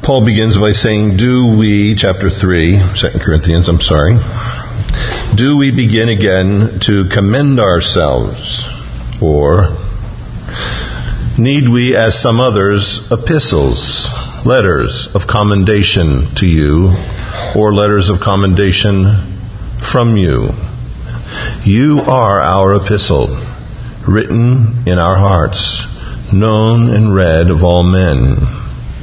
Paul begins by saying, chapter 3, 2 Corinthians, do we begin again to commend ourselves? Or need we, as some others, epistles, letters of commendation to you, or letters of commendation from you? You are our epistle, written in our hearts, known and read of all men.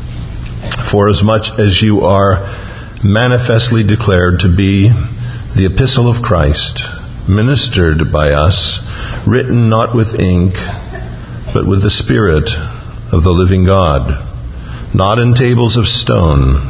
For as much as you are manifestly declared to be the epistle of Christ, ministered by us, written not with ink, but with the Spirit of the living God, not in tables of stone,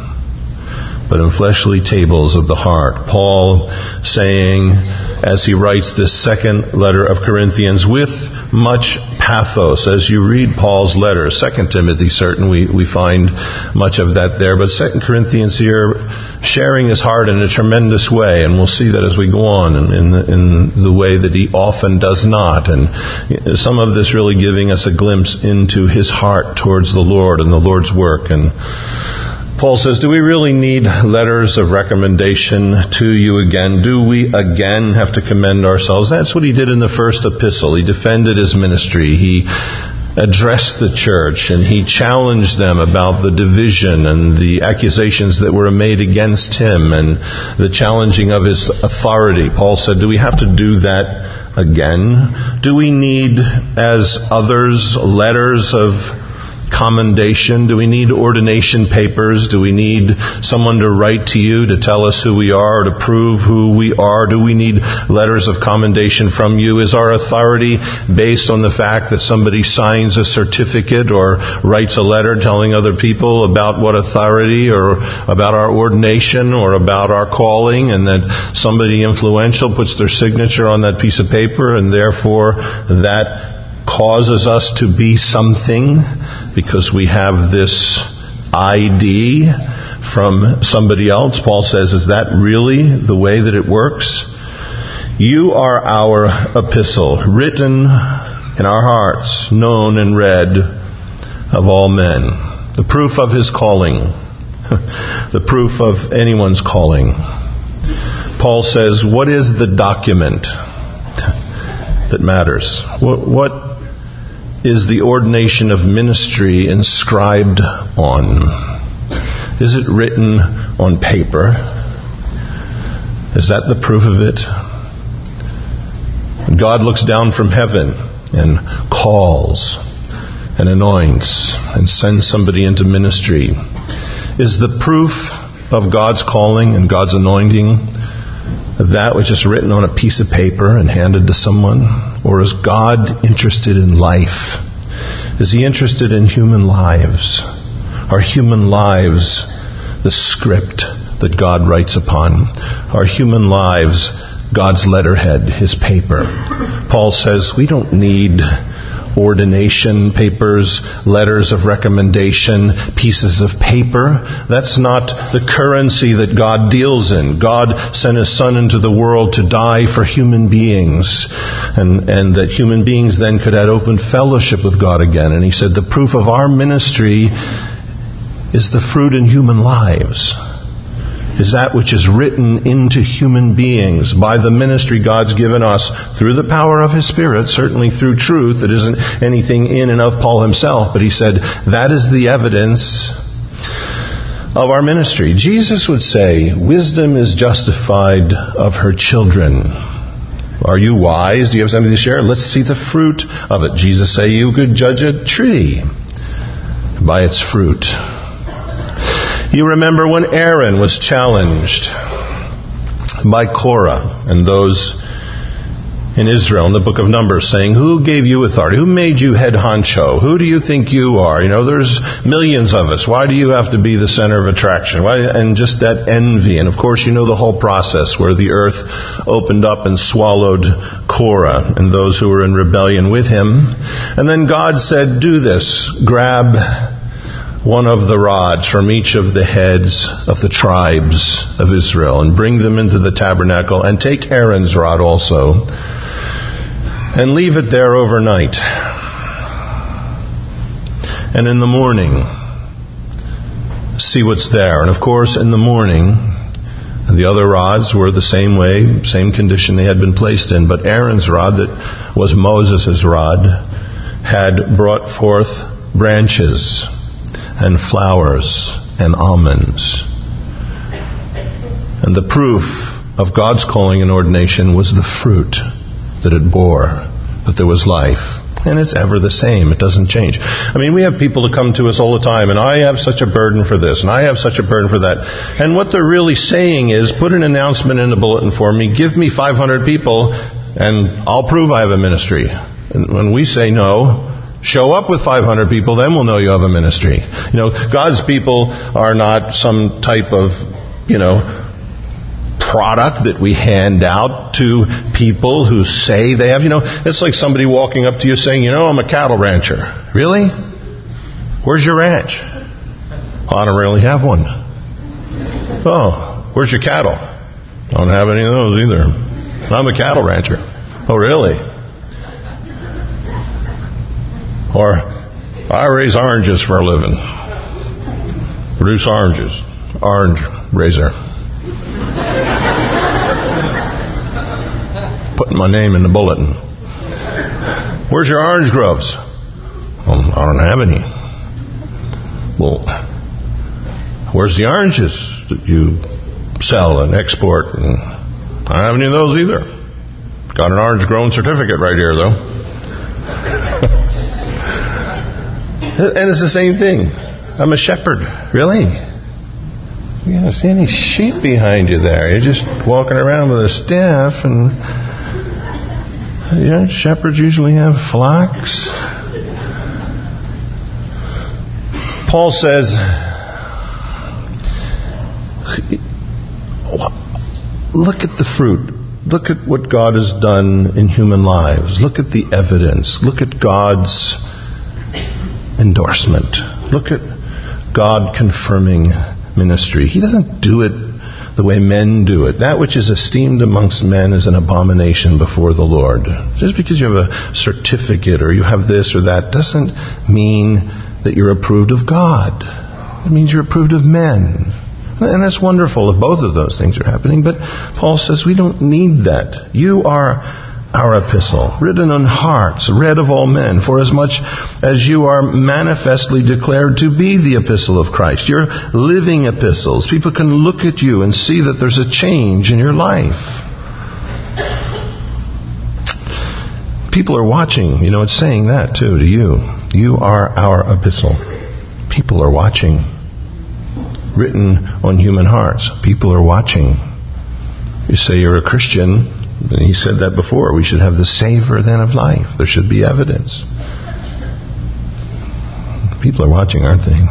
but in fleshly tables of the heart. Paul saying, as he writes this second letter of Corinthians, with much pathos. As you read Paul's letter, 2 Timothy, certainly we find much of that there, but 2 Corinthians here, sharing his heart in a tremendous way, and we'll see that as we go on in the way that he often does not, and some of this really giving us a glimpse into his heart towards the Lord and the Lord's work. And Paul says, do we really need letters of recommendation to you again? Do we again have to commend ourselves? That's what he did in the first epistle. He defended his ministry. He addressed the church, and he challenged them about the division and the accusations that were made against him and the challenging of his authority. Paul said, do we have to do that again? Do we need, as others, letters of commendation? Do we need ordination papers? Do we need someone to write to you to tell us who we are, to prove who we are? Do we need letters of commendation from you? Is our authority based on the fact that somebody signs a certificate or writes a letter telling other people about what authority or about our ordination or about our calling, and that somebody influential puts their signature on that piece of paper, and therefore that causes us to be something because we have this ID from somebody else? Paul says, is that really the way that it works? You are our epistle, written in our hearts, known and read of all men. The proof of his calling, the proof of anyone's calling. Paul says, what is the document that matters? What is the ordination of ministry inscribed on? Is it written on paper? Is that the proof of it? God looks down from heaven and calls and anoints and sends somebody into ministry. Is the proof of God's calling and God's anointing that which is written on a piece of paper and handed to someone? Or is God interested in life? Is he interested in human lives? Are human lives the script that God writes upon? Are human lives God's letterhead, his paper? Paul says we don't need ordination papers, letters of recommendation, pieces of paper. That's not the currency that God deals in. God sent his Son into the world to die for human beings, and that human beings then could have open fellowship with God again. And he said the proof of our ministry is the fruit in human lives, is that which is written into human beings by the ministry God's given us through the power of his Spirit, certainly through truth. It isn't anything in and of Paul himself, but he said that is the evidence of our ministry. Jesus would say, wisdom is justified of her children. Are you wise? Do you have something to share? Let's see the fruit of it. Jesus say you could judge a tree by its fruit. You remember when Aaron was challenged by Korah and those in Israel in the book of Numbers saying, who gave you authority? Who made you head honcho? Who do you think you are? There's millions of us. Why do you have to be the center of attraction? Why? And just that envy. And of course, the whole process where the earth opened up and swallowed Korah and those who were in rebellion with him. And then God said, do this. Grab one of the rods from each of the heads of the tribes of Israel and bring them into the tabernacle, and take Aaron's rod also and leave it there overnight. And in the morning, see what's there. And of course, in the morning, the other rods were the same way, same condition they had been placed in. But Aaron's rod, that was Moses' rod, had brought forth branches and flowers and almonds. And the proof of God's calling and ordination was the fruit that it bore, that there was life. And it's ever the same. It doesn't change. I mean, we have people that come to us all the time, and I have such a burden for this, and I have such a burden for that. And what they're really saying is, put an announcement in the bulletin for me, give me 500 people, and I'll prove I have a ministry. And when we say no, show up with 500 people, then we'll know you have a ministry. God's people are not some type of, product that we hand out to people who say they have. It's like somebody walking up to you saying, I'm a cattle rancher. Really? Where's your ranch? Well, I don't really have one. Oh, where's your cattle? I don't have any of those either. I'm a cattle rancher. Oh, really? Or, I raise oranges for a living. Produce oranges. Orange raiser. Putting my name in the bulletin. Where's your orange groves? Well, I don't have any. Well, where's the oranges that you sell and export? And I don't have any of those either. Got an orange grown certificate right here, though. And it's the same thing. I'm a shepherd. Really? You don't see any sheep behind you there. You're just walking around with a staff, and shepherds usually have flocks. Paul says, look at the fruit. Look at what God has done in human lives. Look at the evidence. Look at God's endorsement. Look at God confirming ministry. He doesn't do it the way men do it. That which is esteemed amongst men is an abomination before the Lord. Just because you have a certificate or you have this or that doesn't mean that you're approved of God. It means you're approved of men. And that's wonderful if both of those things are happening. But Paul says we don't need that. You are our epistle, written on hearts, read of all men, for as much as you are manifestly declared to be the epistle of Christ. You're living epistles. People can look at you and see that there's a change in your life. People are watching. It's saying that too to you. You are our epistle. People are watching. Written on human hearts. People are watching. You say you're a Christian. And he said that before. We should have the savor then of life. There should be evidence. People are watching, aren't they?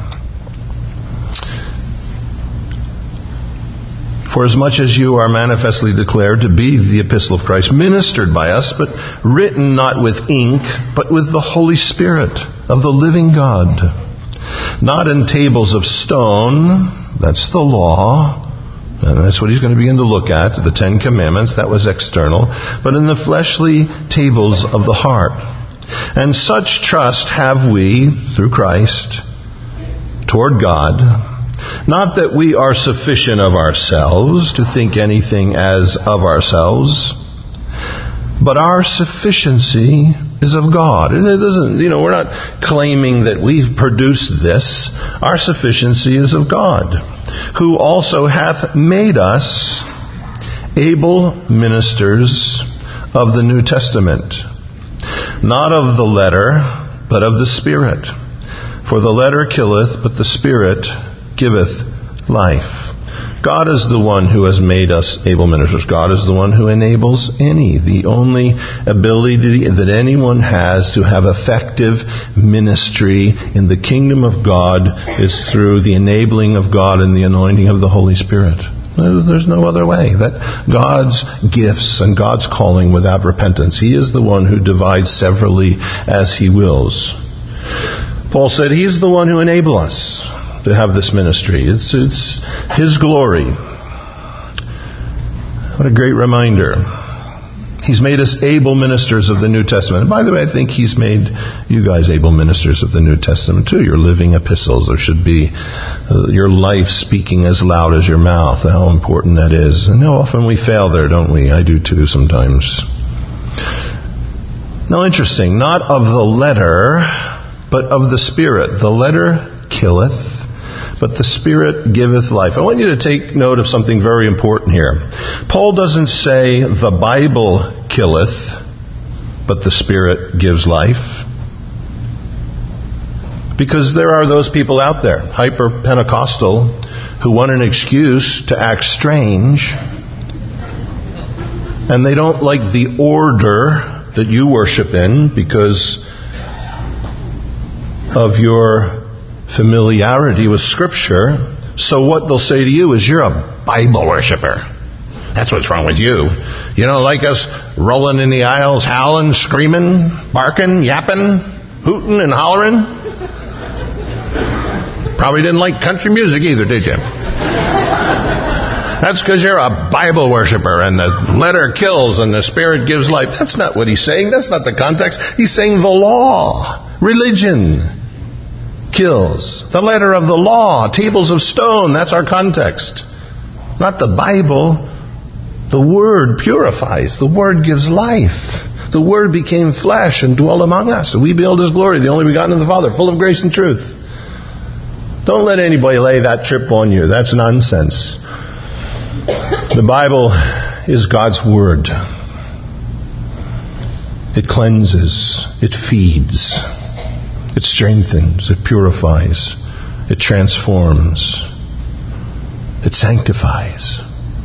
For as much as you are manifestly declared to be the epistle of Christ, ministered by us, but written not with ink, but with the Holy Spirit of the living God, not in tables of stone, that's the law, and that's what he's going to begin to look at, the 10 Commandments, that was external, but in the fleshly tables of the heart. And such trust have we, through Christ, toward God, not that we are sufficient of ourselves to think anything as of ourselves, but our sufficiency is of God. And it doesn't, we're not claiming that we've produced this. Our sufficiency is of God, who also hath made us able ministers of the New Testament, not of the letter, but of the Spirit. For the letter killeth, but the Spirit giveth life. God is the one who has made us able ministers. God is the one who enables any. The only ability that anyone has to have effective ministry in the kingdom of God is through the enabling of God and the anointing of the Holy Spirit. There's no other way. That God's gifts and God's calling without repentance. He is the one who divides severally as He wills. Paul said He's the one who enables us to have this ministry. It's His glory. What a great reminder. He's made us able ministers of the New Testament. And by the way, I think He's made you guys able ministers of the New Testament too. You're living epistles. There should be your life speaking as loud as your mouth. How important that is. And how often we fail there, don't we? I do too sometimes. Now interesting, not of the letter, but of the Spirit. The letter killeth, but the Spirit giveth life. I want you to take note of something very important here. Paul doesn't say the Bible killeth, but the Spirit gives life. Because there are those people out there, hyper-Pentecostal, who want an excuse to act strange, and they don't like the order that you worship in because of your familiarity with Scripture. So what they'll say to you is, you're a Bible worshiper. That's what's wrong with you. You don't like us rolling in the aisles, howling, screaming, barking, yapping, hooting and hollering? Probably didn't like country music either, did you? That's because you're a Bible worshiper and the letter kills and the Spirit gives life. That's not what he's saying. That's not the context. He's saying the law, religion, kills. The letter of the law, tables of stone, that's our context. Not the Bible. The Word purifies. The Word gives life. The Word became flesh and dwelt among us. And we beheld His glory, the only begotten of the Father, full of grace and truth. Don't let anybody lay that trip on you. That's nonsense. The Bible is God's Word. It cleanses. It feeds. It strengthens. It purifies. It transforms. It sanctifies.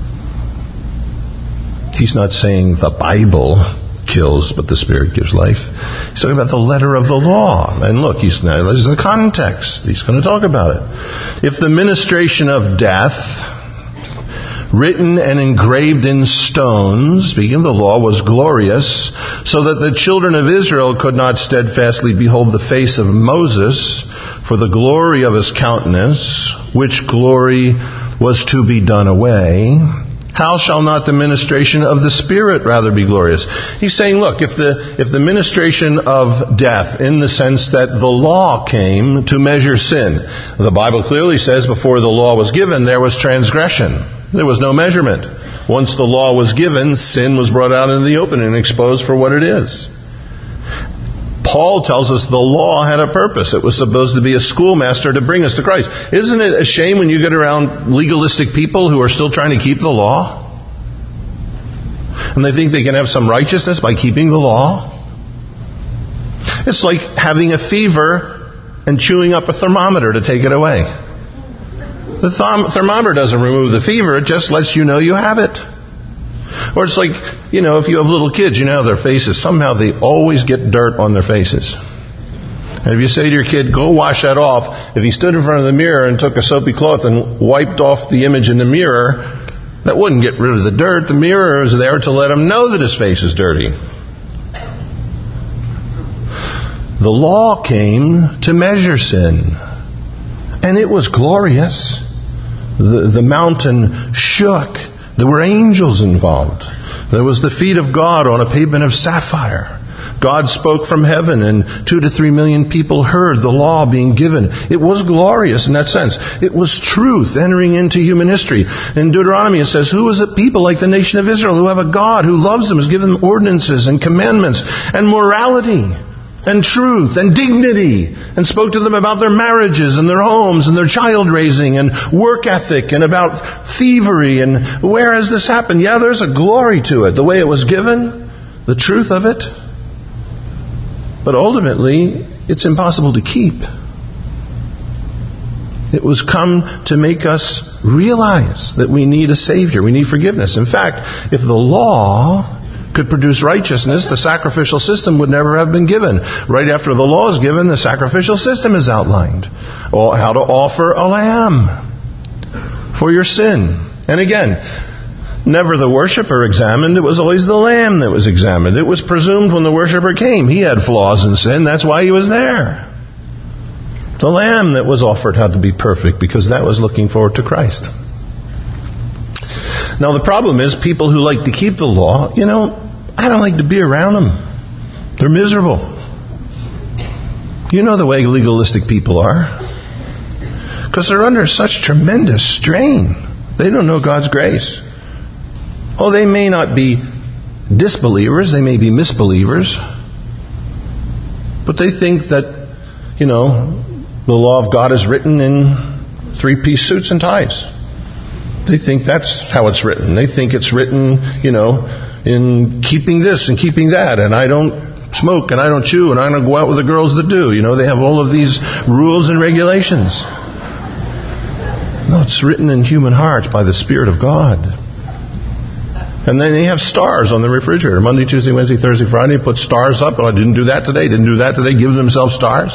He's not saying the Bible kills, but the Spirit gives life. He's talking about the letter of the law. And look, there's the context. He's going to talk about it. If the ministration of death, written and engraved in stones, speaking of the law, was glorious, so that the children of Israel could not steadfastly behold the face of Moses for the glory of his countenance, which glory was to be done away, how shall not the ministration of the Spirit rather be glorious? He's saying, look, if the ministration of death, in the sense that the law came to measure sin, the Bible clearly says before the law was given, there was transgression. There was no measurement. Once the law was given, sin was brought out into the open and exposed for what it is. Paul tells us the law had a purpose. It was supposed to be a schoolmaster to bring us to Christ. Isn't it a shame when you get around legalistic people who are still trying to keep the law? And they think they can have some righteousness by keeping the law? It's like having a fever and chewing up a thermometer to take it away. The thermometer doesn't remove the fever, it just lets you know you have it. Or it's like, if you have little kids, their faces, somehow they always get dirt on their faces. And if you say to your kid, go wash that off, if he stood in front of the mirror and took a soapy cloth and wiped off the image in the mirror, that wouldn't get rid of the dirt. The mirror is there to let him know that his face is dirty. The law came to measure sin. And it was glorious. The mountain shook. There were angels involved. There was the feet of God on a pavement of sapphire. God spoke from heaven and 2 to 3 million people heard the law being given. It was glorious in that sense. It was truth entering into human history. In Deuteronomy it says, who is a people like the nation of Israel who have a God who loves them, has given them ordinances and commandments and morality and truth and dignity, and spoke to them about their marriages and their homes and their child raising and work ethic and about thievery and where has this happened? Yeah, there's a glory to it, the way it was given, the truth of it. But ultimately, it's impossible to keep. It was come to make us realize that we need a Savior, we need forgiveness. In fact, if the law could produce righteousness, the sacrificial system would never have been given. Right after the law is given, the sacrificial system is outlined. Or how to offer a lamb for your sin. And again, never the worshiper examined, it was always the lamb that was examined. It was presumed when the worshiper came, he had flaws and sin, that's why he was there. The lamb that was offered had to be perfect because that was looking forward to Christ. Now the problem is people who like to keep the law, I don't like to be around them. They're miserable. You know the way legalistic people are. Because they're under such tremendous strain. They don't know God's grace. Oh, they may not be disbelievers. They may be misbelievers. But they think that, the law of God is written in 3-piece suits and ties. They think that's how it's written. They think it's written, in keeping this and keeping that. And I don't smoke and I don't chew and I don't go out with the girls that do. They have all of these rules and regulations. No, it's written in human hearts by the Spirit of God. And then they have stars on the refrigerator. Monday, Tuesday, Wednesday, Thursday, Friday, put stars up. Oh, I didn't do that today, didn't do that today. Give themselves stars.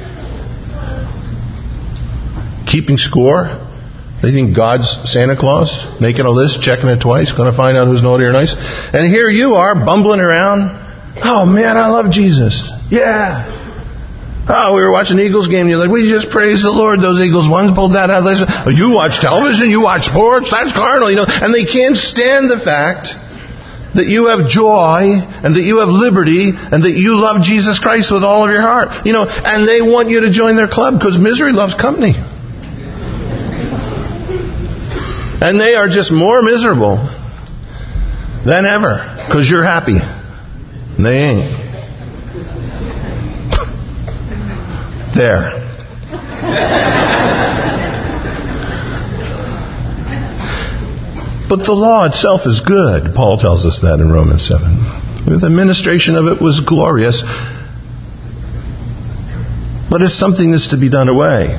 Keeping score. They think God's Santa Claus, making a list, checking it twice, going to find out who's naughty or nice. And here you are, bumbling around. Oh, man, I love Jesus. Yeah. Oh, we were watching the Eagles game, and you're like, we just praise the Lord. Those Eagles ones pulled that out. Oh, you watch television, you watch sports, that's carnal, And they can't stand the fact that you have joy, and that you have liberty, and that you love Jesus Christ with all of your heart. And they want you to join their club, because misery loves company. And they are just more miserable than ever because you're happy. And they ain't. There. But the law itself is good. Paul tells us that in Romans 7. The administration of it was glorious. But it's something that's to be done away.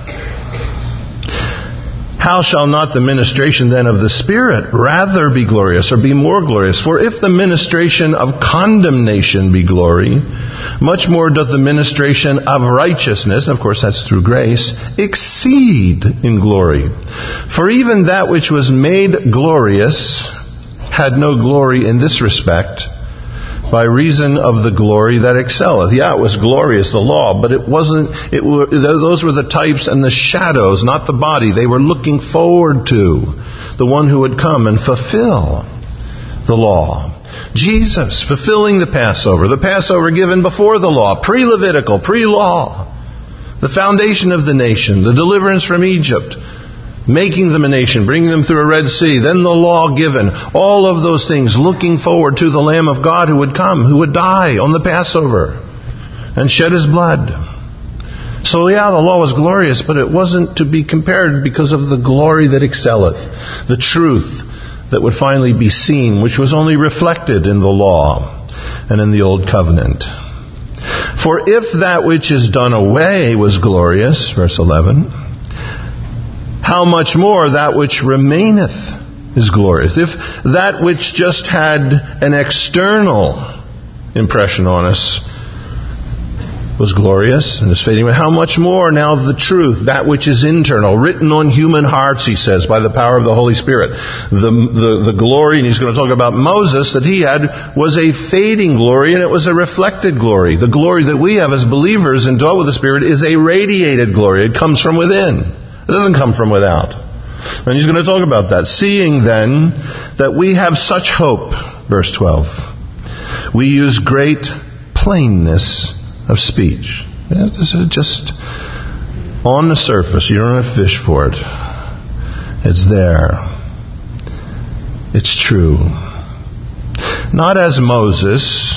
How shall not the ministration then of the Spirit rather be glorious, or be more glorious? For if the ministration of condemnation be glory, much more doth the ministration of righteousness, of course that's through grace, exceed in glory. For even that which was made glorious had no glory in this respect, by reason of the glory that excelleth. Yeah, it was glorious, the law, but it wasn't. Those were the types and the shadows, not the body. They were looking forward to the one who would come and fulfill the law. Jesus, fulfilling the Passover given before the law, pre-Levitical, pre-law, the foundation of the nation, the deliverance from Egypt, making them a nation, bringing them through a Red Sea, then the law given, all of those things looking forward to the Lamb of God who would come, who would die on the Passover and shed his blood. So yeah, the law was glorious, but it wasn't to be compared because of the glory that excelleth, the truth that would finally be seen, which was only reflected in the law and in the Old Covenant. For if that which is done away was glorious, verse 11, how much more that which remaineth is glorious. If that which just had an external impression on us was glorious and is fading away, how much more now the truth, that which is internal, written on human hearts, he says, by the power of the Holy Spirit. The glory, and he's going to talk about Moses, that he had was a fading glory, and it was a reflected glory. The glory that we have as believers and dwell with the Spirit is a radiated glory. It comes from within. It doesn't come from without. And he's going to talk about that. Seeing then that we have such hope, verse 12, we use great plainness of speech. This is just on the surface. You don't have to fish for it. It's there. It's true. Not as Moses,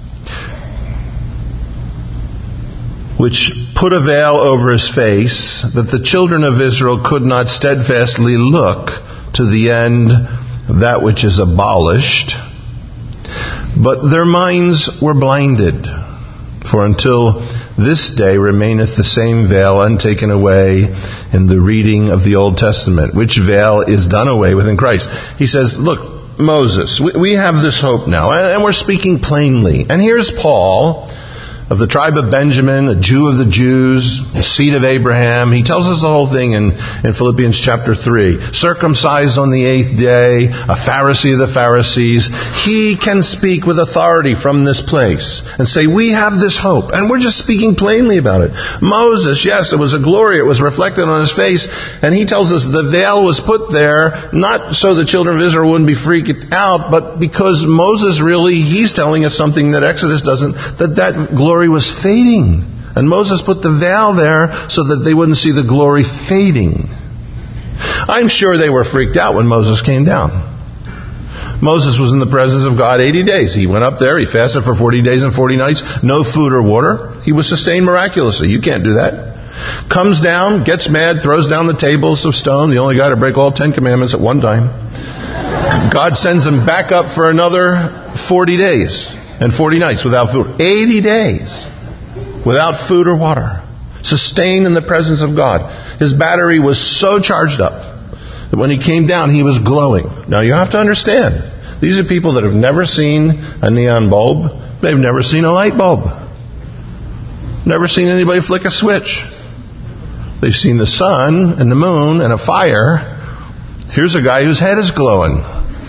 which put a veil over his face, that the children of Israel could not steadfastly look to the end of that which is abolished. But their minds were blinded. For until this day remaineth the same veil untaken away in the reading of the Old Testament, which veil is done away with in Christ. He says, look, Moses, we have this hope now, and we're speaking plainly. And here's Paul, of the tribe of Benjamin, a Jew of the Jews, the seed of Abraham. He tells us the whole thing in Philippians chapter 3. Circumcised on the 8th day, a Pharisee of the Pharisees. He can speak with authority from this place and say, we have this hope. And we're just speaking plainly about it. Moses, yes, it was a glory. It was reflected on his face. And he tells us the veil was put there not so the children of Israel wouldn't be freaked out, but because Moses really, he's telling us something that Exodus doesn't, that glory was fading. And Moses put the veil there so that they wouldn't see the glory fading. I'm sure they were freaked out when Moses came down. Moses was in the presence of God 80 days. He went up there, he fasted for 40 days and 40 nights, no food or water. He was sustained miraculously. You can't do that. Comes down, gets mad, throws down the tables of stone, the only guy to break all 10 commandments at one time. God sends him back up for another 40 days. And 40 nights without food. 80 days without food or water. Sustained in the presence of God. His battery was so charged up that when he came down, he was glowing. Now you have to understand, these are people that have never seen a neon bulb. They've never seen a light bulb. Never seen anybody flick a switch. They've seen the sun and the moon and a fire. Here's a guy whose head is glowing.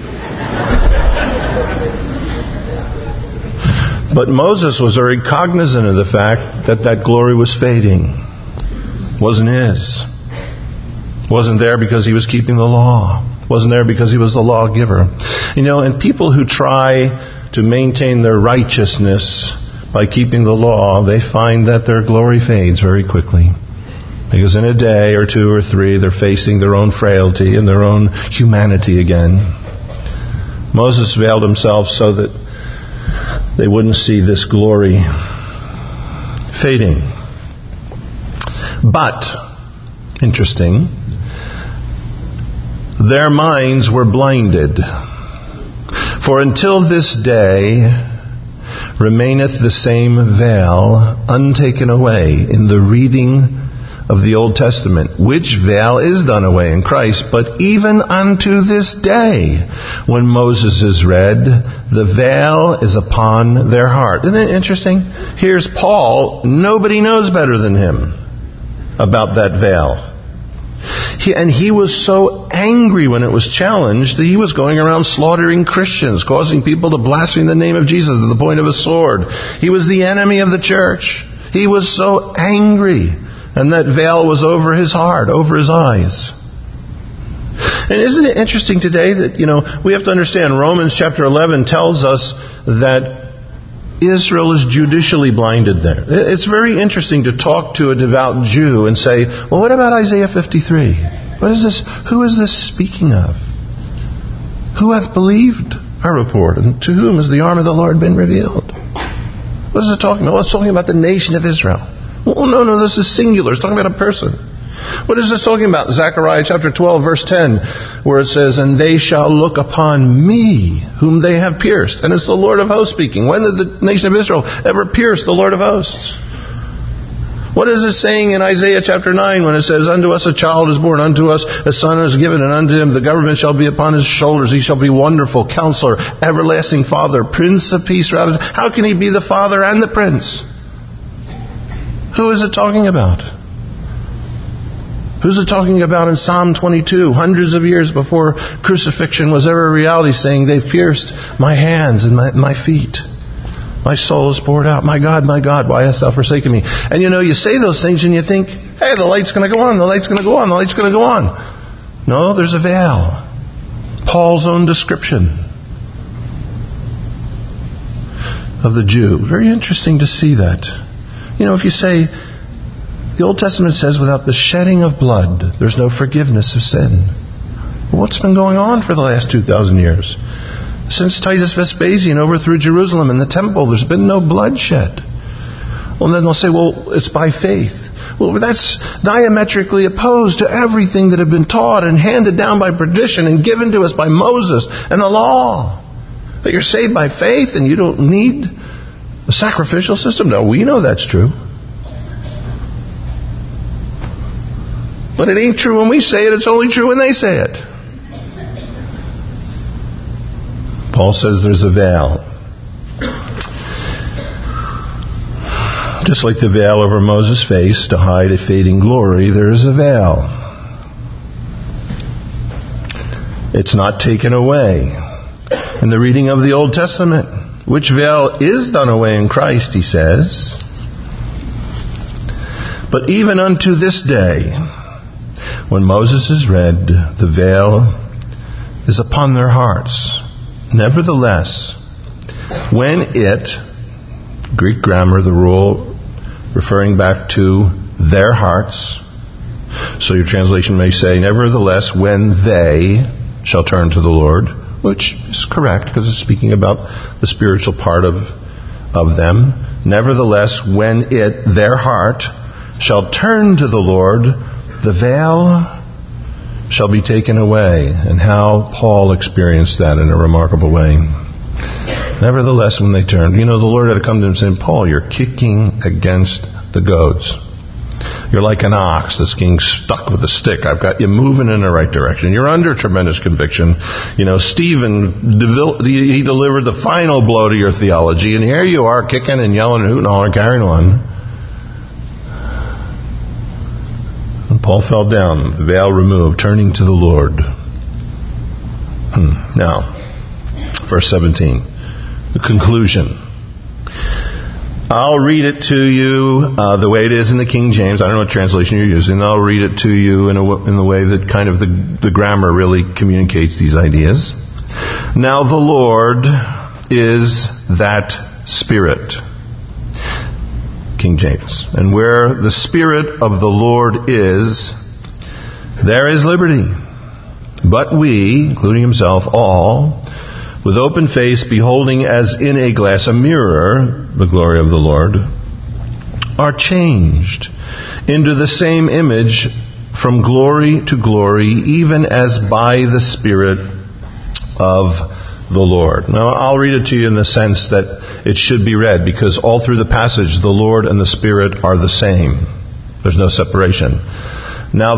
But Moses was very cognizant of the fact that that glory was fading. Wasn't his. Wasn't there because he was keeping the law. Wasn't there because he was the lawgiver. You know, and people who try to maintain their righteousness by keeping the law, they find that their glory fades very quickly. Because in a day or two or three, they're facing their own frailty and their own humanity again. Moses veiled himself so that they wouldn't see this glory fading. But, interesting, their minds were blinded. For until this day remaineth the same veil untaken away in the reading of the Old Testament, which veil is done away in Christ. But even unto this day, when Moses is read, the veil is upon their heart. Isn't it interesting? Here's Paul. Nobody knows better than him about that veil. He was so angry when it was challenged that he was going around slaughtering Christians, causing people to blaspheme the name of Jesus to the point of a sword. He was the enemy of the church. He was so angry. And that veil was over his heart, over his eyes. And isn't it interesting today that, we have to understand Romans chapter 11 tells us that Israel is judicially blinded there. It's very interesting to talk to a devout Jew and say, well, what about Isaiah 53? What is this? Who is this speaking of? Who hath believed our report? And to whom has the arm of the Lord been revealed? What is it talking about? Well, it's talking about the nation of Israel. Well, no, this is singular. It's talking about a person. What is it talking about? Zechariah chapter 12, verse 10, where it says, and they shall look upon me, whom they have pierced. And it's the Lord of hosts speaking. When did the nation of Israel ever pierce the Lord of hosts? What is it saying in Isaiah chapter 9 when it says, unto us a child is born, unto us a son is given, and unto him the government shall be upon his shoulders. He shall be wonderful, counselor, everlasting Father, Prince of Peace. How can he be the Father and the Prince? Who is it talking about? Who's it talking about in Psalm 22, hundreds of years before crucifixion was ever a reality, saying, they've pierced my hands and my feet. My soul is poured out. My God, why hast thou forsaken me? And you say those things and you think, hey, the light's going to go on, the light's going to go on, the light's going to go on. No, there's a veil. Paul's own description of the Jew. Very interesting to see that. If you say, the Old Testament says, without the shedding of blood, there's no forgiveness of sin. Well, what's been going on for the last 2,000 years? Since Titus Vespasian overthrew Jerusalem and the temple, there's been no bloodshed. Well, then they'll say, well, it's by faith. Well, that's diametrically opposed to everything that had been taught and handed down by tradition and given to us by Moses and the law. That you're saved by faith and you don't need a sacrificial system? No, we know that's true. But it ain't true when we say it. It's only true when they say it. Paul says there's a veil. Just like the veil over Moses' face to hide a fading glory, there is a veil. It's not taken away. In the reading of the Old Testament, which veil is done away in Christ, he says. But even unto this day, when Moses is read, the veil is upon their hearts. Nevertheless, when it, Greek grammar, the rule referring back to their hearts, so your translation may say, nevertheless, when they shall turn to the Lord, which is correct because it's speaking about the spiritual part of them. Nevertheless, when it, their heart, shall turn to the Lord, the veil shall be taken away. And how Paul experienced that in a remarkable way. Nevertheless, when they turned, the Lord had to come to him and say, Paul, you're kicking against the goads. You're like an ox that's getting stuck with a stick. I've got you moving in the right direction. You're under tremendous conviction. Stephen, he delivered the final blow to your theology, and here you are kicking and yelling and hooting and hollering, carrying on. And Paul fell down, the veil removed, turning to the Lord. Now, verse 17, the conclusion. I'll read it to you the way it is in the King James. I don't know what translation you're using. I'll read it to you in the way that kind of the grammar really communicates these ideas. Now the Lord is that Spirit. King James. And where the Spirit of the Lord is, there is liberty. But we, including himself, all, with open face, beholding as in a glass, a mirror, the glory of the Lord, are changed into the same image from glory to glory, even as by the Spirit of the Lord. Now, I'll read it to you in the sense that it should be read, because all through the passage, the Lord and the Spirit are the same. There's no separation. Now,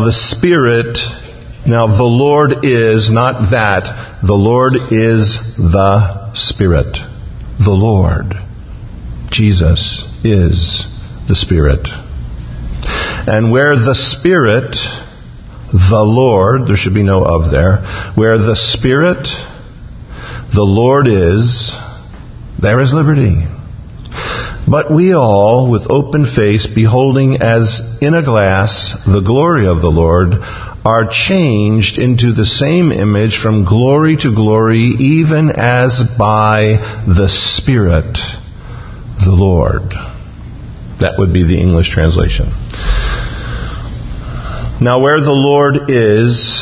the Lord is not that. The Lord is the Spirit. The Lord. Jesus is the Spirit. And where the Spirit, the Lord, there should be no of there, where the Spirit, the Lord is, there is liberty. But we all, with open face, beholding as in a glass the glory of the Lord, are changed into the same image from glory to glory, even as by the Spirit, the Lord. That would be the English translation. Now where the Lord is,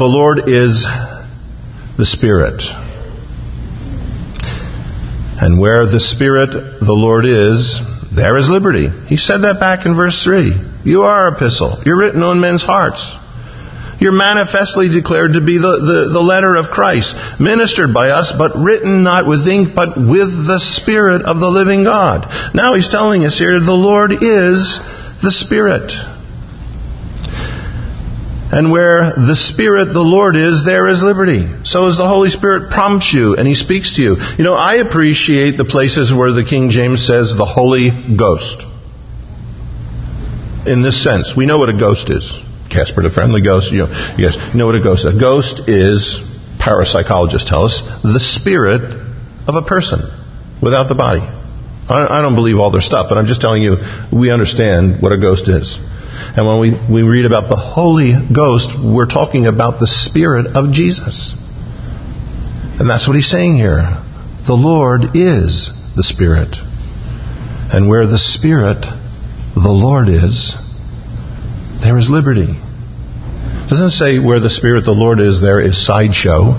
the Spirit. And where the Spirit, the Lord is, there is liberty. He said that back in verse 3. You are an epistle. You're written on men's hearts. You're manifestly declared to be the letter of Christ, ministered by us, but written not with ink, but with the Spirit of the living God. Now he's telling us here, the Lord is the Spirit. And where the Spirit, the Lord is, there is liberty. So as the Holy Spirit prompts you and He speaks to you. I appreciate the places where the King James says the Holy Ghost. In this sense, we know what a ghost is. Casper the Friendly Ghost, you guys know what a ghost is. A ghost is, parapsychologists tell us, the spirit of a person without the body. I don't believe all their stuff, but I'm just telling you, we understand what a ghost is. And when we read about the Holy Ghost, we're talking about the Spirit of Jesus. And that's what he's saying here. The Lord is the Spirit. And where the Spirit, the Lord is, there is liberty. It doesn't say where the Spirit, the Lord is, there is sideshow.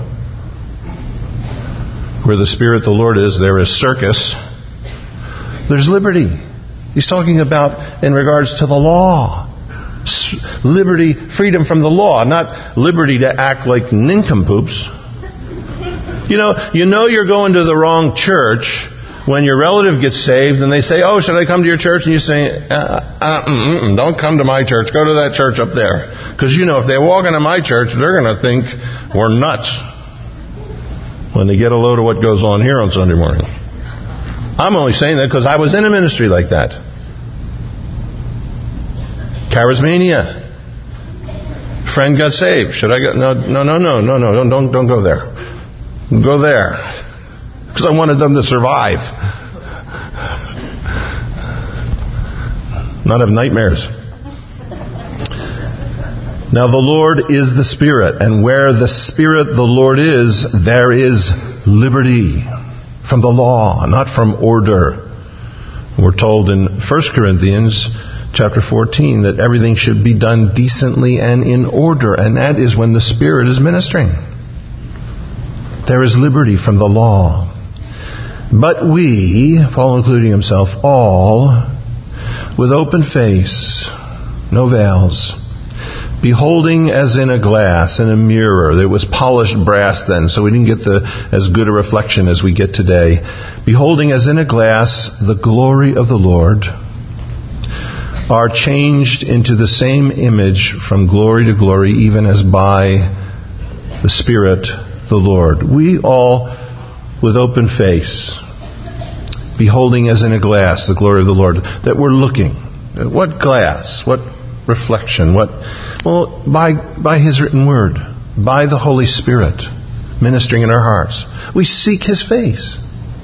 Where the Spirit, the Lord is, there is circus. There's liberty. He's talking about in regards to the law. Liberty, freedom from the law, not liberty to act like nincompoops. You know you're going to the wrong church when your relative gets saved and they say, "Oh, should I come to your church?" And you say, "Don't come to my church. Go to that church up there." Because if they walk into my church, they're going to think we're nuts when they get a load of what goes on here on Sunday morning. I'm only saying that because I was in a ministry like that. Charismania. Friend got saved. Should I go? No, don't go there. Go there. Because I wanted them to survive. Not have nightmares. Now the Lord is the Spirit, and where the Spirit the Lord is, there is liberty. From the law, not from order. We're told in 1 Corinthians chapter 14 that everything should be done decently and in order, and that is when the Spirit is ministering. There is liberty from the law. But we, Paul including himself, all, with open face, no veils, beholding as in a glass, in a mirror. There was polished brass then, so we didn't get as good a reflection as we get today. Beholding as in a glass the glory of the Lord, are changed into the same image from glory to glory, even as by the Spirit the Lord. We all, with open face, beholding as in a glass the glory of the Lord, that we're looking. What glass? What reflection? Well, by His written word, by the Holy Spirit ministering in our hearts. We seek His face.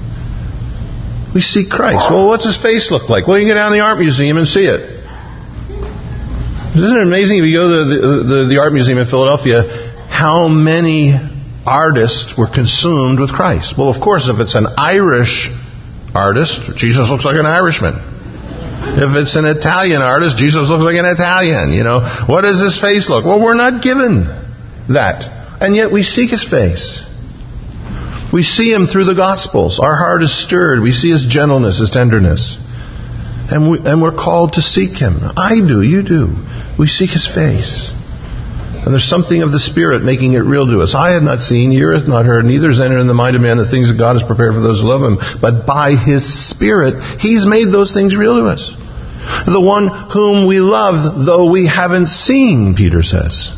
We seek Christ. Well, what's His face look like? Well, you can go down to the Art Museum and see it. Isn't it amazing if you go to the Art Museum in Philadelphia, how many artists were consumed with Christ? Well, of course, if it's an Irish artist, Jesus looks like an Irishman. If it's an Italian artist, Jesus looks like an Italian. What does His face look? Well, we're not given that. And yet we seek His face. We see Him through the Gospels. Our heart is stirred. We see His gentleness, His tenderness. And we're called to seek Him. I do, you do. We seek His face. And there's something of the Spirit making it real to us. Eye hath not seen, ear hath not heard, neither has entered in the mind of man the things that God has prepared for those who love Him. But by His Spirit, He's made those things real to us. The one whom we love, though we haven't seen, Peter says.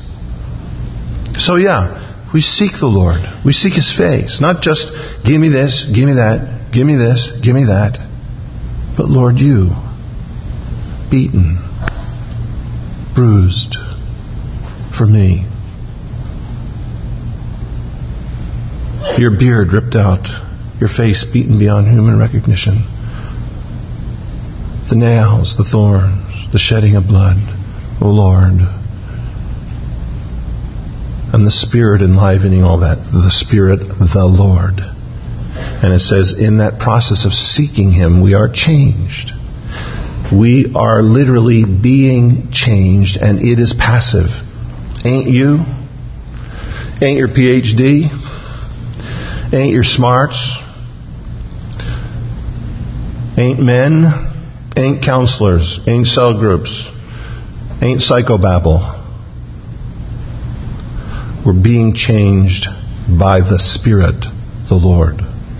So we seek the Lord. We seek His face. Not just, give me this, give me that, give me this, give me that. But Lord, You, beaten, bruised for me. Your beard ripped out, your face beaten beyond human recognition. The nails, the thorns, the shedding of blood, O Lord. And the Spirit enlivening all that, the Spirit, the Lord. And it says, in that process of seeking Him, we are changed. We are literally being changed, and it is passive. Ain't you? Ain't your PhD? Ain't your smarts? Ain't men? Ain't counselors? Ain't cell groups? Ain't psychobabble? We're being changed by the Spirit, the Lord.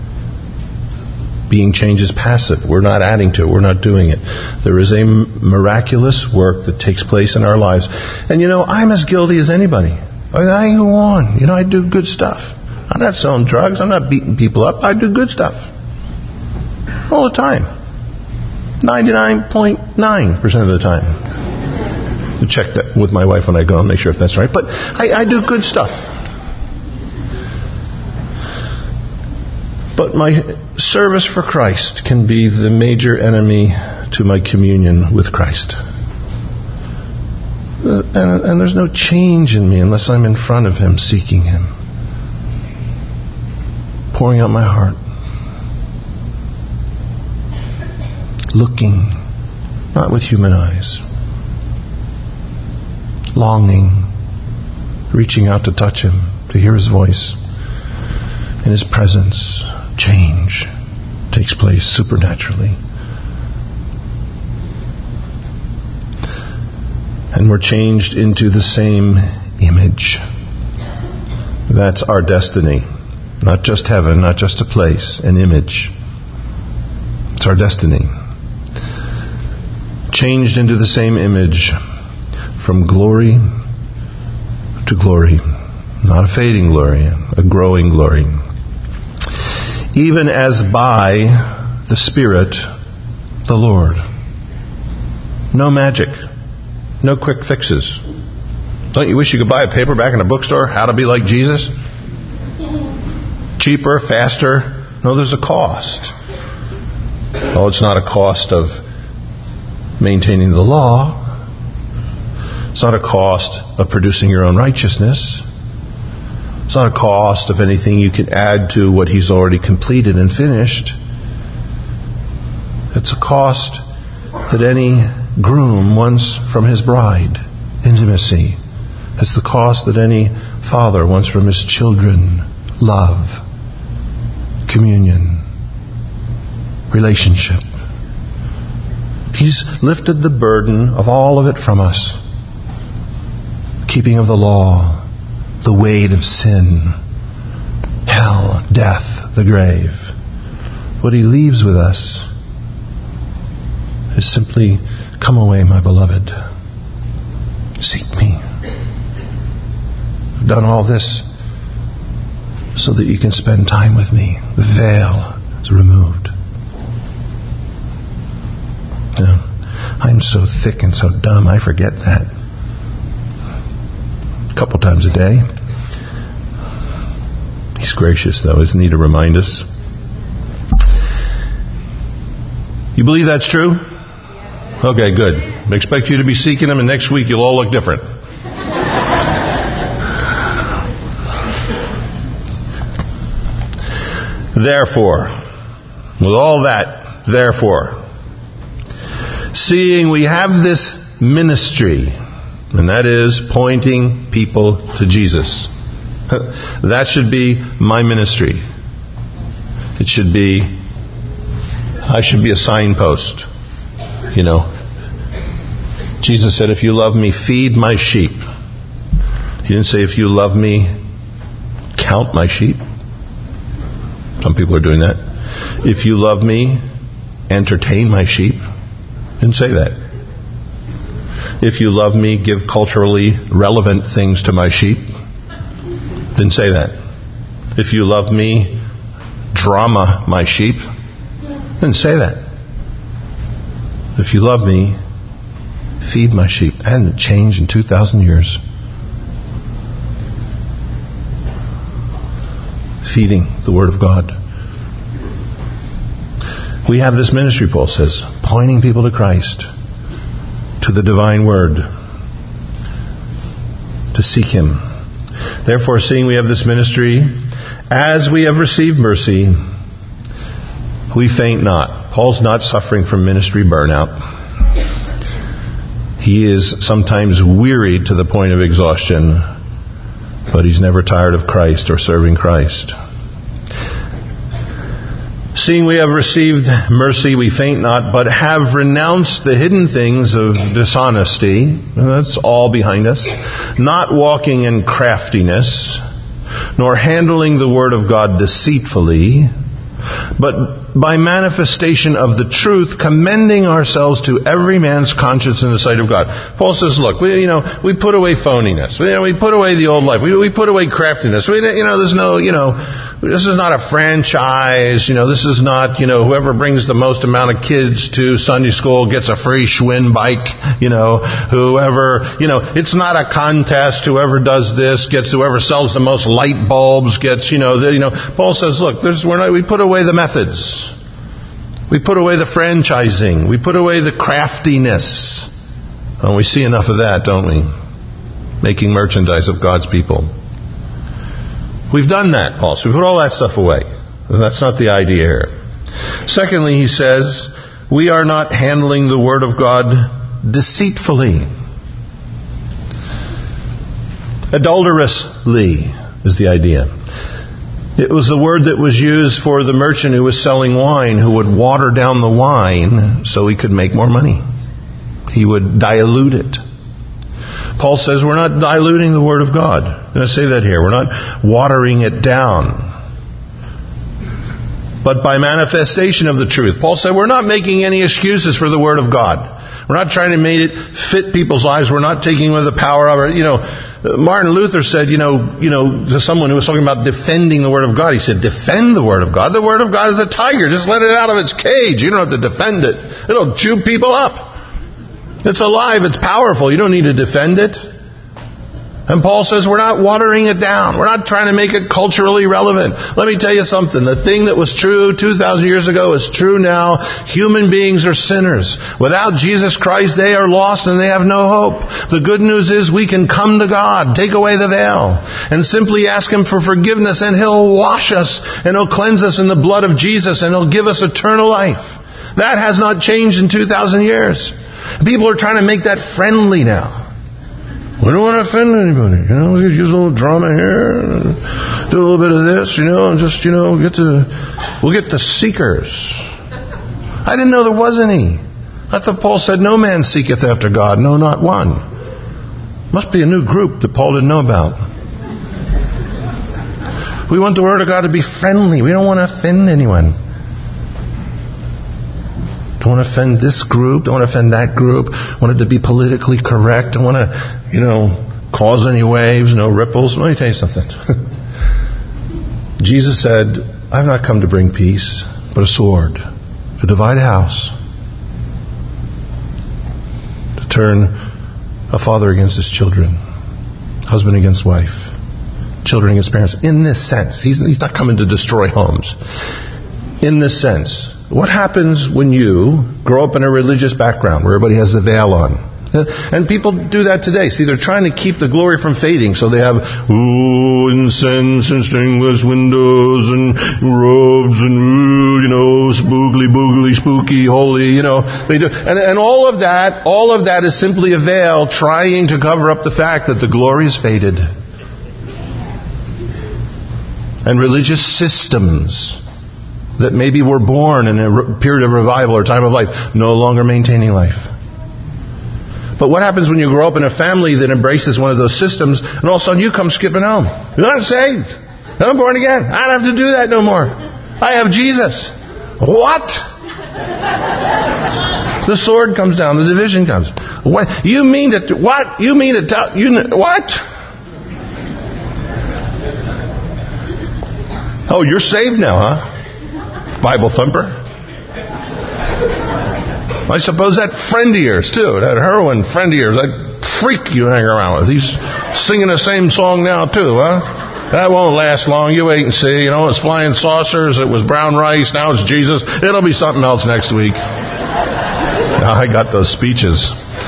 Being changed is passive. We're not adding to it. We're not doing it. There is a miraculous work that takes place in our lives. And I'm as guilty as anybody. I go on. I do good stuff. I'm not selling drugs. I'm not beating people up. I do good stuff. All the time. 99.9% of the time. I check that with my wife when I go and make sure if that's right. But I do good stuff. But my service for Christ can be the major enemy to my communion with Christ. And there's no change in me unless I'm in front of Him, seeking Him. Pouring out my heart. Looking, not with human eyes. Longing, reaching out to touch Him, to hear His voice. In His presence, change takes place supernaturally. And we're changed into the same image. That's our destiny. Not just heaven, not just a place, an image. It's our destiny. Changed into the same image from glory to glory. Not a fading glory, a growing glory. Even as by the Spirit, the Lord. No magic. No quick fixes. Don't you wish you could buy a paperback in a bookstore? How to be like Jesus? Cheaper, faster. No, there's a cost. Oh, it's not a cost of maintaining the law. It's not a cost of producing your own righteousness. It's not a cost of anything you can add to what He's already completed and finished. It's a cost that any groom wants from his bride. Intimacy. It's the cost that any father wants from his children. Love. Communion. Relationship. He's lifted the burden of all of it from us. Keeping of the law. The weight of sin. Hell. Death. The grave. What He leaves with us is simply, come away, my beloved. Seek me. I've done all this so that you can spend time with me. The veil is removed. You know, I'm so thick and so dumb, I forget that. A couple times a day. He's gracious, though, isn't He, to remind us? You believe that's true? Okay, good. I expect you to be seeking Him, and next week you'll all look different. Therefore, with all that, therefore, seeing we have this ministry, and that is pointing people to Jesus. That should be my ministry. It should be, I should be a signpost. You know, Jesus said, if you love me, feed my sheep. He didn't say, if you love me, count my sheep. Some people are doing that. If you love me, entertain my sheep. Didn't say that. If you love me, give culturally relevant things to my sheep. Didn't say that. If you love me, drama my sheep. Didn't say that. If you love me, feed my sheep. Hasn't it changed in 2,000 years? Feeding the Word of God. We have this ministry, Paul says, pointing people to Christ, to the divine Word, to seek Him. Therefore, seeing we have this ministry, as we have received mercy, we faint not. Paul's not suffering from ministry burnout. He is sometimes wearied to the point of exhaustion, but he's never tired of Christ or serving Christ. Seeing we have received mercy, we faint not, but have renounced the hidden things of dishonesty. And that's all behind us. Not walking in craftiness, nor handling the word of God deceitfully, but by manifestation of the truth, commending ourselves to every man's conscience in the sight of God. Paul says, look, we put away phoniness. We put away the old life. We put away craftiness. There's no, this is not a franchise. This is not, whoever brings the most amount of kids to Sunday school gets a free Schwinn bike. Whoever, it's not a contest. Whoever does this gets, whoever sells the most light bulbs gets, Paul says, look, we put away the methods. We put away the franchising. We put away the craftiness. And we see enough of that, don't we? Making merchandise of God's people. We've done that, Paul. So we put all that stuff away. That's not the idea here. Secondly, he says, we are not handling the Word of God deceitfully. Adulterously is the idea. It was the word that was used for the merchant who was selling wine, who would water down the wine so he could make more money. He would dilute it. Paul says we're not diluting the Word of God. I'm going to say that here. We're not watering it down. But by manifestation of the truth. Paul said we're not making any excuses for the Word of God. We're not trying to make it fit people's lives. We're not taking away the power of it. Martin Luther said, to someone who was talking about defending the Word of God, he said, defend the Word of God. The Word of God is a tiger. Just let it out of its cage. You don't have to defend it. It'll chew people up. It's alive. It's powerful. You don't need to defend it. And Paul says we're not watering it down. We're not trying to make it culturally relevant. Let me tell you something. The thing that was true 2,000 years ago is true now. Human beings are sinners. Without Jesus Christ, they are lost and they have no hope. The good news is we can come to God, take away the veil, and simply ask Him for forgiveness, and He'll wash us, and He'll cleanse us in the blood of Jesus, and He'll give us eternal life. That has not changed in 2,000 years. People are trying to make that friendly now. We don't want to offend anybody, we use a little drama here, do a little bit of this, and just, we'll get the seekers. I didn't know there was any. I thought Paul said, no man seeketh after God, no, not one. Must be a new group that Paul didn't know about. We want the Word of God to be friendly. We don't want to offend anyone. Don't want to offend this group. Don't want to offend that group. Want it to be politically correct. Don't want to, cause any waves, no ripples. Let me tell you something. Jesus said, I've not come to bring peace, but a sword. To divide a house. To turn a father against his children. Husband against wife. Children against parents. In this sense. He's not coming to destroy homes. In this sense. What happens when you grow up in a religious background where everybody has the veil on? And people do that today. See, they're trying to keep the glory from fading. So they have, incense and stainless windows and robes and, spoogly, boogly, spooky, holy, They do. And all of that is simply a veil trying to cover up the fact that the glory is faded. And religious systems that maybe were born in a period of revival or time of life, no longer maintaining life. But what happens when you grow up in a family that embraces one of those systems, and all of a sudden you come skipping home? You're not saved. I'm born again. I don't have to do that no more. I have Jesus. What? The sword comes down. The division comes. What? You mean to... What? You mean to tell... What? Oh, you're saved now, huh? Bible thumper. I suppose that friend of yours, too. That heroin friend of yours. That freak you hang around with. He's singing the same song now, too, huh? That won't last long. You wait and see. It's flying saucers. It was brown rice. Now it's Jesus. It'll be something else next week. Now I got those speeches.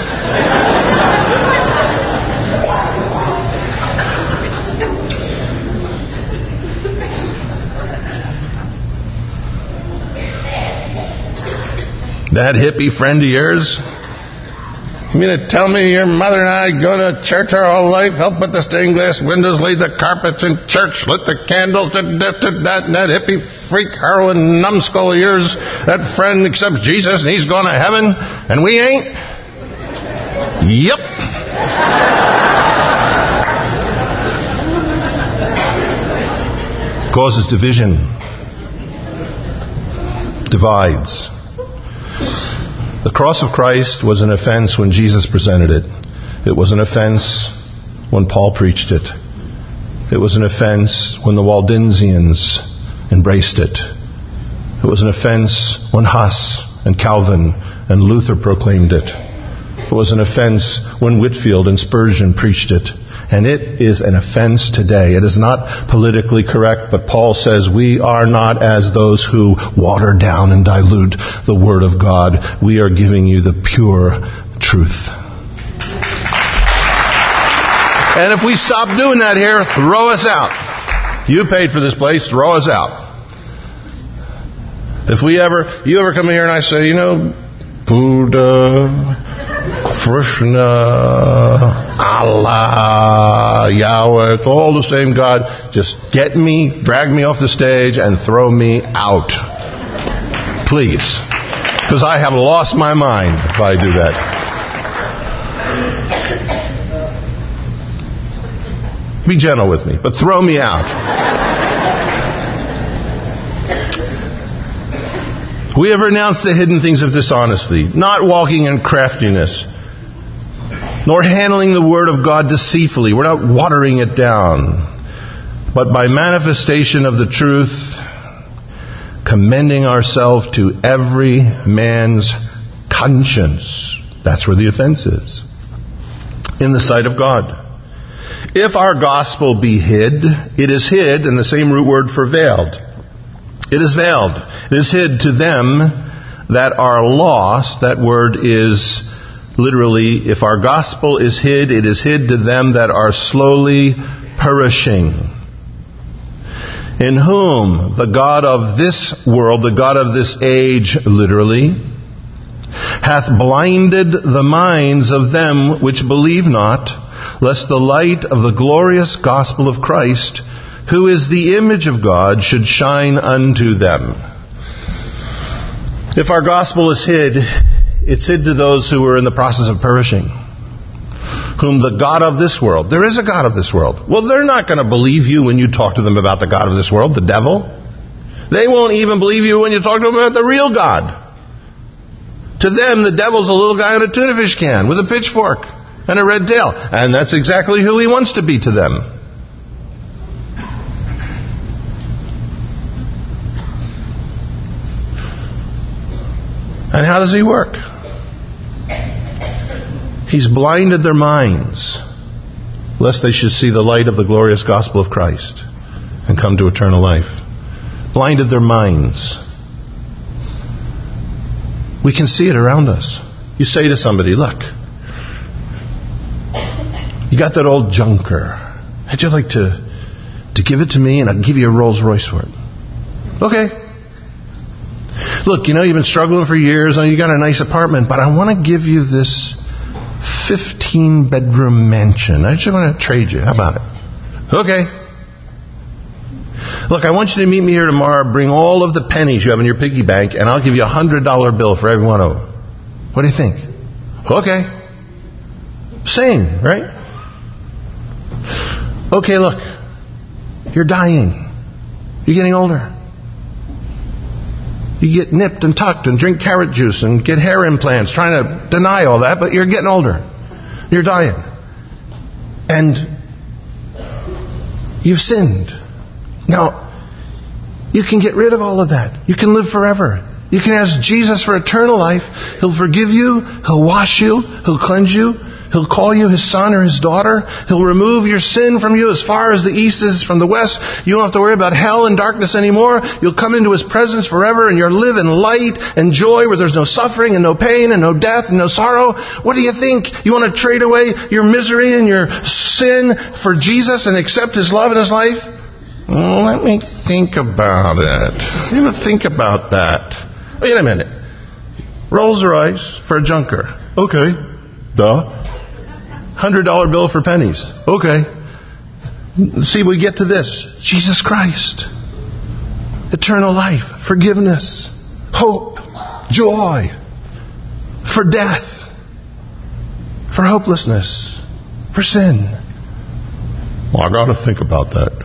That hippie friend of yours? You mean to tell me your mother and I go to church our whole life, help with the stained glass windows, lay the carpets in church, lit the candles, and that hippie freak heroin numbskull of yours, that friend accepts Jesus and he's going to heaven, and we ain't? Yep. Causes division. Divides. The cross of Christ was an offense when Jesus presented it. It was an offense when Paul preached it. It was an offense when the Waldensians embraced it. It was an offense when Huss and Calvin and Luther proclaimed it. It was an offense when Whitefield and Spurgeon preached it. And it is an offense today. It is not politically correct, but Paul says we are not as those who water down and dilute the Word of God. We are giving you the pure truth. And if we stop doing that here, throw us out. You paid for this place, throw us out. If you ever come in here and I say, Buddha, Krishna, Allah, Yahweh, it's all the same God. Just get me, drag me off the stage, and throw me out. Please. Because I have lost my mind if I do that. Be gentle with me, but throw me out. We have renounced the hidden things of dishonesty, not walking in craftiness, nor handling the Word of God deceitfully. We're not watering it down, but by manifestation of the truth, commending ourselves to every man's conscience. That's where the offense is. In the sight of God. If our gospel be hid, it is hid, in the same root word for veiled. It is veiled. It is hid to them that are lost. That word is literally, if our gospel is hid, it is hid to them that are slowly perishing. In whom the God of this world, the God of this age, literally, hath blinded the minds of them which believe not, lest the light of the glorious gospel of Christ, who is the image of God, should shine unto them. If our gospel is hid, it's hid to those who are in the process of perishing. Whom the God of this world. There is a God of this world. Well, they're not going to believe you when you talk to them about the God of this world, the devil. They won't even believe you when you talk to them about the real God. To them, the devil's a little guy in a tuna fish can with a pitchfork and a red tail. And that's exactly who he wants to be to them. And how does he work? He's blinded their minds, lest they should see the light of the glorious gospel of Christ and come to eternal life. Blinded their minds. We can see it around us. You say to somebody, look, you got that old junker. How'd you like to give it to me and I'll give you a Rolls Royce for it? Okay. Look, you've been struggling for years and you got a nice apartment, but I want to give you this 15-bedroom mansion. I just want to trade you. How about it? Okay. Look, I want you to meet me here tomorrow. Bring all of the pennies you have in your piggy bank, and I'll give you a $100 bill for every one of them. What do you think? Okay. Same, right? Okay, look. You're dying. You're getting older. You get nipped and tucked and drink carrot juice and get hair implants, trying to deny all that, but you're getting older. You're dying. And you've sinned. Now, you can get rid of all of that. You can live forever. You can ask Jesus for eternal life. He'll forgive you. He'll wash you. He'll cleanse you. He'll call you his son or his daughter. He'll remove your sin from you as far as the east is from the west. You don't have to worry about hell and darkness anymore. You'll come into his presence forever and you'll live in light and joy where there's no suffering and no pain and no death and no sorrow. What do you think? You want to trade away your misery and your sin for Jesus and accept his love in his life? Let me think about it. You know, think about that. Wait a minute. Rolls Royce for a junker. Okay. Duh. $100 bill for pennies. Okay. See, we get to this. Jesus Christ. Eternal life. Forgiveness. Hope. Joy. For death. For hopelessness. For sin. Well, I got to think about that.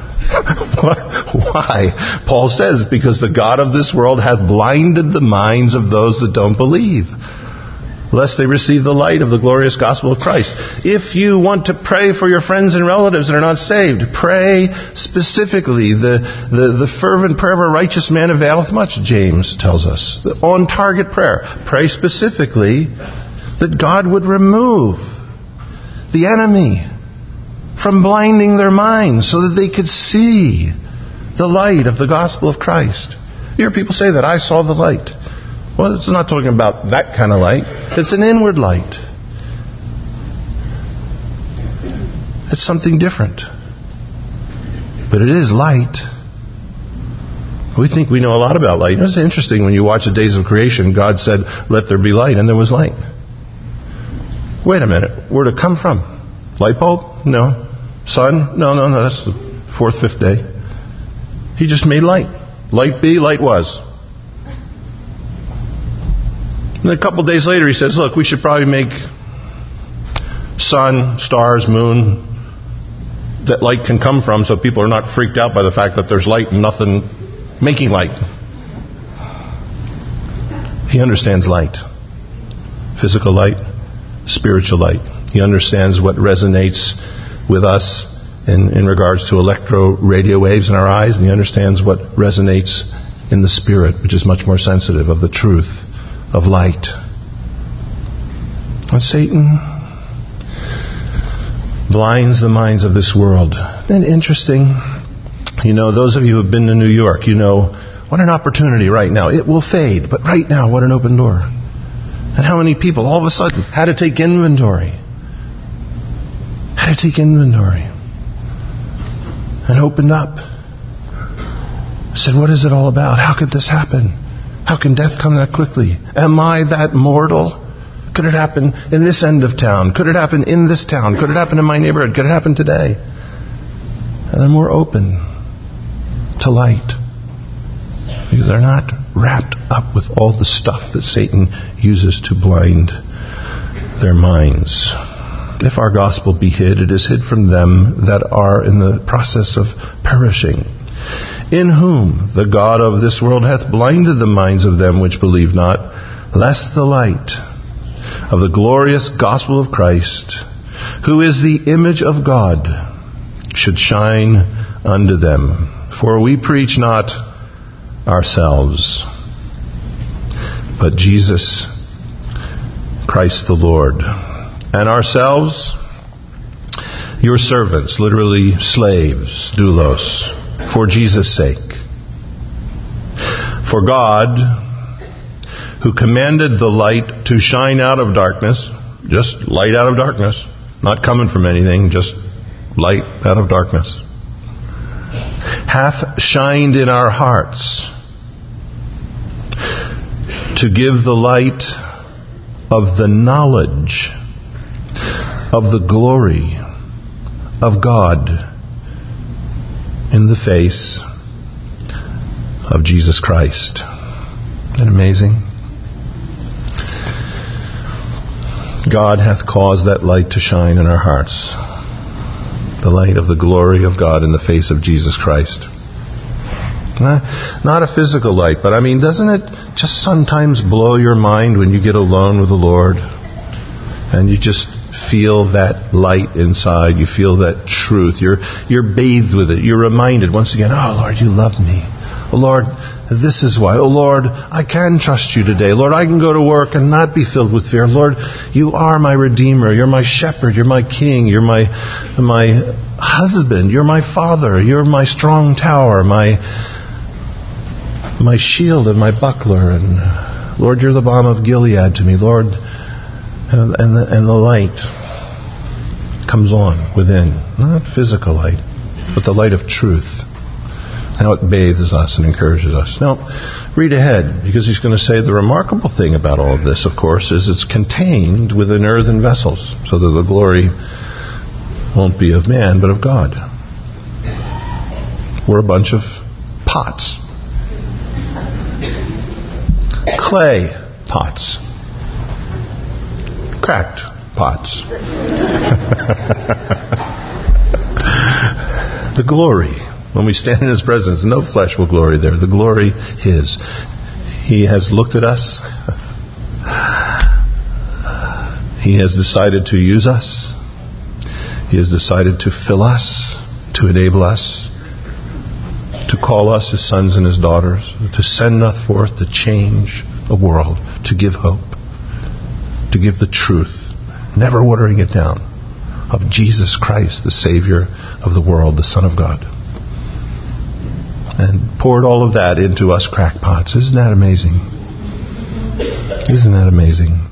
Why? Paul says, because the God of this world hath blinded the minds of those that don't believe, lest they receive the light of the glorious gospel of Christ. If you want to pray for your friends and relatives that are not saved, pray specifically. The fervent prayer of a righteous man availeth much, James tells us. On target prayer. Pray specifically that God would remove the enemy from blinding their minds so that they could see the light of the gospel of Christ. You hear people say that, I saw the light. Well, it's not talking about that kind of light. It's an inward light. It's something different. But it is light. We think we know a lot about light. It's interesting when you watch the days of creation, God said, let there be light, and there was light. Wait a minute. Where'd it come from? Light bulb? No. Sun? No. That's the fourth, fifth day. He just made light. Light be, light was. And a couple days later he says, look, we should probably make sun, stars, moon, that light can come from so people are not freaked out by the fact that there's light and nothing making light. He understands light. Physical light, spiritual light. He understands what resonates with us in regards to electro radio waves in our eyes, and he understands what resonates in the spirit, which is much more sensitive of the truth of light. And Satan blinds the minds of this world. Isn't it interesting? You know, those of you who have been to New York, you know, what an opportunity right now. It will fade, but right now, what an open door. And how many people all of a sudden had to take inventory. Had to take inventory. And opened up. Said, what is it all about? How could this happen? How can death come that quickly? Am I that mortal? Could it happen in this end of town? Could it happen in this town? Could it happen in my neighborhood? Could it happen today? And they're more open to light. Because they're not wrapped up with all the stuff that Satan uses to blind their minds. If our gospel be hid, it is hid from them that are in the process of perishing, in whom the God of this world hath blinded the minds of them which believe not, lest the light of the glorious gospel of Christ, who is the image of God, should shine unto them. For we preach not ourselves, but Jesus Christ the Lord, and ourselves your servants, literally slaves, doulos, for Jesus' sake. For God, who commanded the light to shine out of darkness, just light out of darkness, not coming from anything, just light out of darkness, hath shined in our hearts to give the light of the knowledge of the glory of God in the face of Jesus Christ. Isn't that amazing? God hath caused that light to shine in our hearts. The light of the glory of God in the face of Jesus Christ. Not a physical light, but I mean, doesn't it just sometimes blow your mind when you get alone with the Lord and you just feel that light inside, you feel that truth, you're bathed with it, you're reminded once again, oh Lord, you love me. Oh Lord, this is why. Oh Lord, I can trust you today. Lord, I can go to work and not be filled with fear. Lord, you are my Redeemer. You're my shepherd. You're my king. You're my husband. You're my father. You're my strong tower, my shield and my buckler. And Lord, you're the balm of Gilead to me. Lord, and the light comes on within. Not physical light, but the light of truth. How it bathes us and encourages us. Now, read ahead, because he's going to say the remarkable thing about all of this, of course, is it's contained within earthen vessels, so that the glory won't be of man, but of God. We're a bunch of pots. Clay pots. Cracked pots. The glory. When we stand in His presence, no flesh will glory there. The glory His. He has looked at us. He has decided to use us. He has decided to fill us, to enable us, to call us His sons and His daughters, to send us forth to change a world, to give hope, to give the truth, never watering it down, of Jesus Christ, the Savior of the world, the Son of God. And poured all of that into us crackpots. Isn't that amazing? Isn't that amazing?